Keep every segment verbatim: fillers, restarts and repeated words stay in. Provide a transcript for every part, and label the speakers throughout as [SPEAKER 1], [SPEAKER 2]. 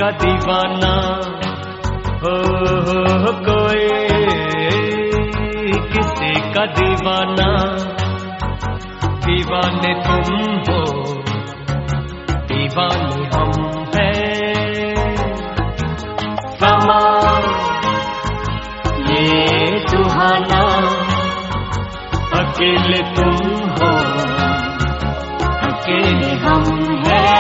[SPEAKER 1] का दीवाना हो, हो कोई किसी का दीवाना। दीवाने तुम हो, दीवाने हम हैं। समा ये सुहाना, अकेले तुम हो, अकेले हम हैं।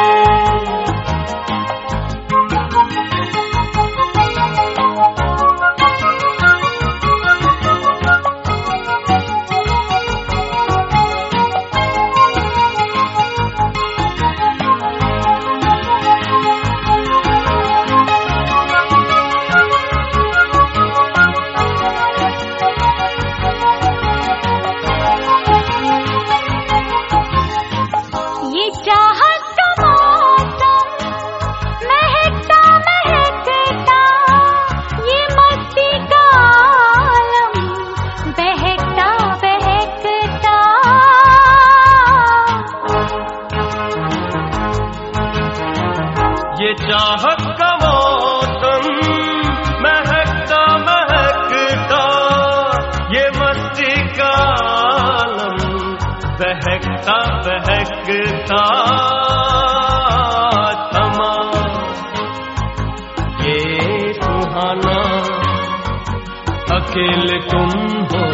[SPEAKER 1] ये चाहत का मौसम महकता महकता, ये मस्ती का आलम बहकता बहकता। समा ये सुहाना, अकेले तुम हो,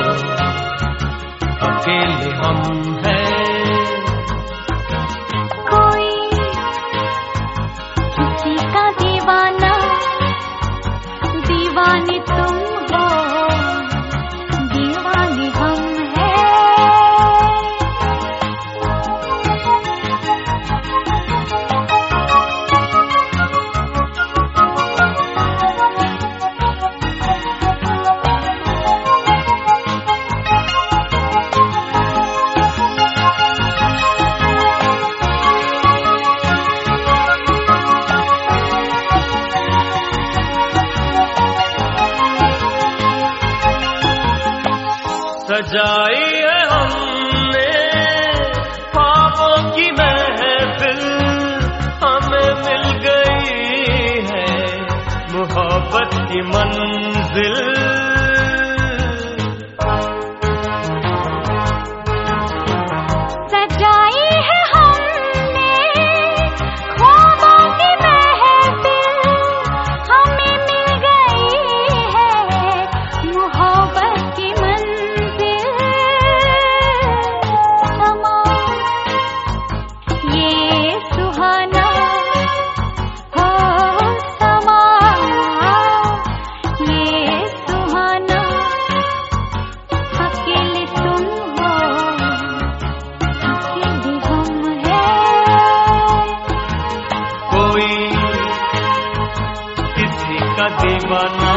[SPEAKER 1] अकेले हम हैं।
[SPEAKER 2] दीवाने तुम हो, दीवाने हम हैं।
[SPEAKER 1] सजाई है हमने ख्वाबों की महफिल, हमें मिल गई है मोहब्बत की मंजिल।
[SPEAKER 2] सजाई है हमने ख्वाबों की महफिल, हमें मिल गई है मोहब्बत की
[SPEAKER 1] दीवाना।